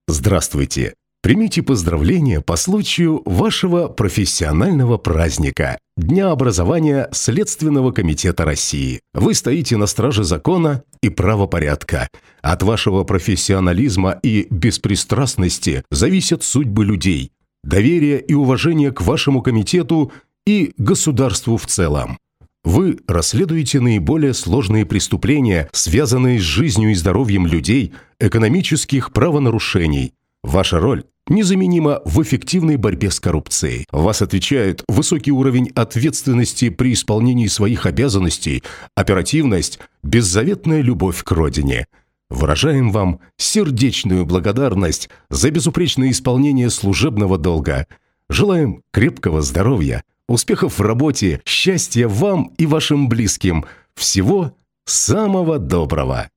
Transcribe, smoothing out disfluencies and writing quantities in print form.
Здравствуйте! Примите поздравления по случаю вашего профессионального праздника – Дня образования Следственного комитета России. Вы стоите на страже закона и правопорядка. От вашего профессионализма и беспристрастности зависят судьбы людей, доверие и уважение к вашему комитету и государству в целом. Вы расследуете наиболее сложные преступления, связанные с жизнью и здоровьем людей, экономических правонарушений. Ваша роль незаменима в эффективной борьбе с коррупцией. Вас отличает высокий уровень ответственности при исполнении своих обязанностей, оперативность, беззаветная любовь к родине. Выражаем вам сердечную благодарность за безупречное исполнение служебного долга. Желаем крепкого здоровья, успехов в работе, счастья вам и вашим близким. Всего самого доброго!